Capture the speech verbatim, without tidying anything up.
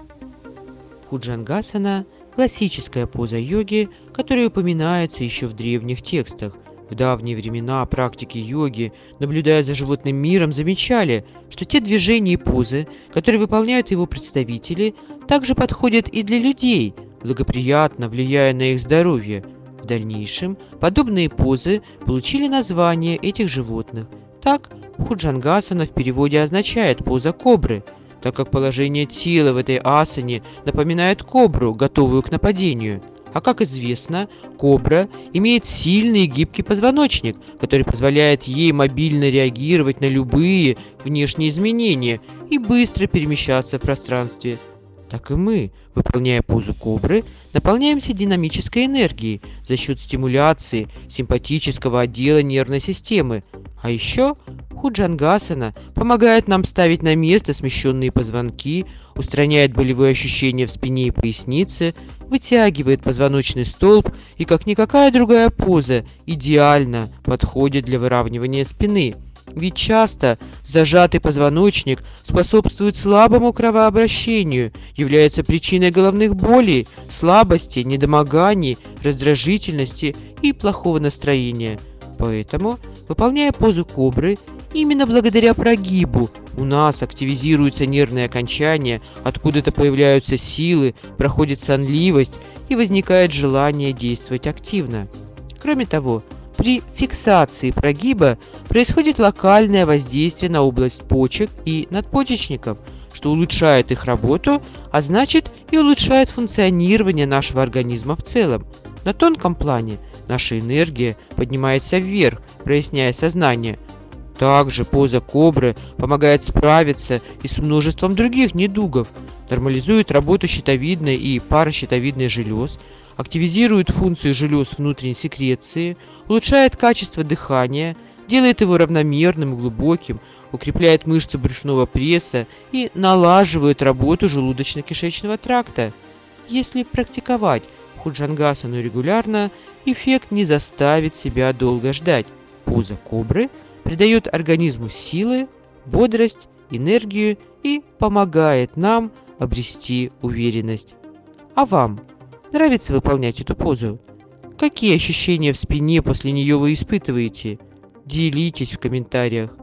Бхуджангасана – классическая поза йоги, которая упоминается еще в древних текстах. В давние времена практики йоги, наблюдая за животным миром, замечали, что те движения и позы, которые выполняют его представители, также подходят и для людей, благоприятно влияя на их здоровье. В дальнейшем подобные позы получили название этих животных. Так, бхуджангасана в переводе означает «поза кобры», так как положение тела в этой асане напоминает кобру, готовую к нападению. А как известно, кобра имеет сильный и гибкий позвоночник, который позволяет ей мобильно реагировать на любые внешние изменения и быстро перемещаться в пространстве. Так и мы, выполняя позу кобры, наполняемся динамической энергией за счет стимуляции симпатического отдела нервной системы. А еще бхуджангасана помогает нам ставить на место смещенные позвонки, устраняет болевые ощущения в спине и пояснице, вытягивает позвоночный столб и, как никакая другая поза, идеально подходит для выравнивания спины. Ведь часто зажатый позвоночник способствует слабому кровообращению, является причиной головных болей, слабости, недомоганий, раздражительности и плохого настроения. Поэтому, выполняя позу кобры, именно благодаря прогибу у нас активизируются нервные окончания, откуда-то появляются силы, проходит сонливость и возникает желание действовать активно. Кроме того, при фиксации прогиба происходит локальное воздействие на область почек и надпочечников, что улучшает их работу, а значит и улучшает функционирование нашего организма в целом. На тонком плане наша энергия поднимается вверх, проясняя сознание. Также поза кобры помогает справиться и с множеством других недугов, нормализует работу щитовидной и паращитовидной желез, активизирует функцию желез внутренней секреции, улучшает качество дыхания, делает его равномерным и глубоким, укрепляет мышцы брюшного пресса и налаживает работу желудочно-кишечного тракта. Если практиковать бхуджангасану регулярно, эффект не заставит себя долго ждать. Поза кобры придает организму силы, бодрость, энергию и помогает нам обрести уверенность. А вам нравится выполнять эту позу? Какие ощущения в спине после нее вы испытываете? Делитесь в комментариях.